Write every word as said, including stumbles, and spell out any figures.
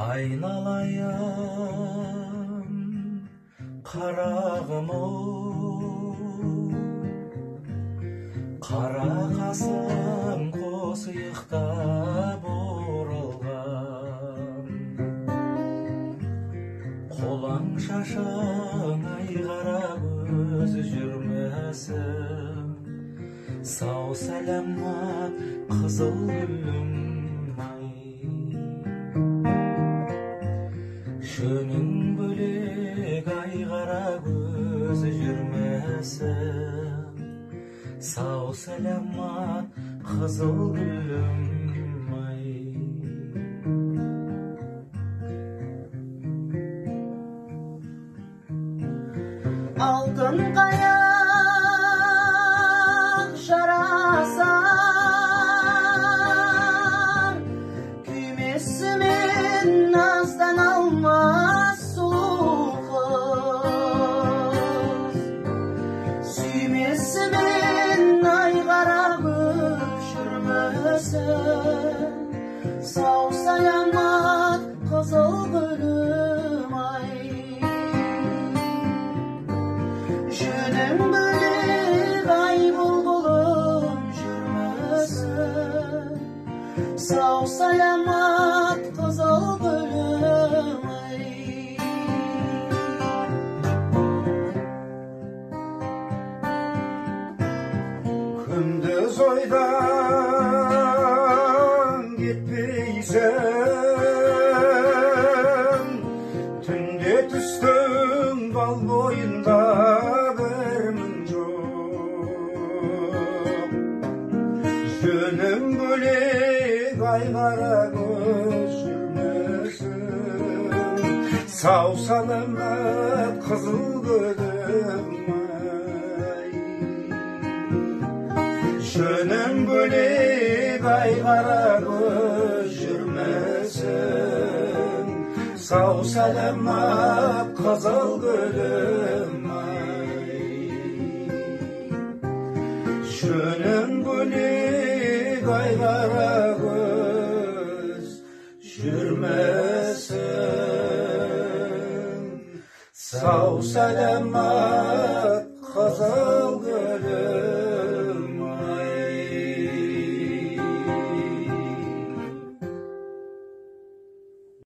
Айналайын қарағым қара қасым қос иықтап оралған қолаң шашың ай қара көз жүрмесін сау сәлемат қызыл гүлім ай жөнің бөлек ай қара көз жүрмесін сау сәлемат қызыл гүлім ай алтын қаяқ жарасар күймесімен наздан алмас сұлу қыз сүймесімен ай қара көз жүрмесін сау сәлемат қызыл гүлім ай жөнің бөлек ай бұлбұлым жүрмесін сау сәлемат қызыл гүлім ай күндіз ойдан кетпейсің түнде түстің бал бойында жөнің бөлек ай қара көз жүрмесін сау сәлемат қызыл гүлім ай жөнің бөлек ай қара көз жүрмесін сау сәлемат қызыл гүлім ай жөнің бөлек ай қара көз жүрмесін сау сәлемат қызыл гүлім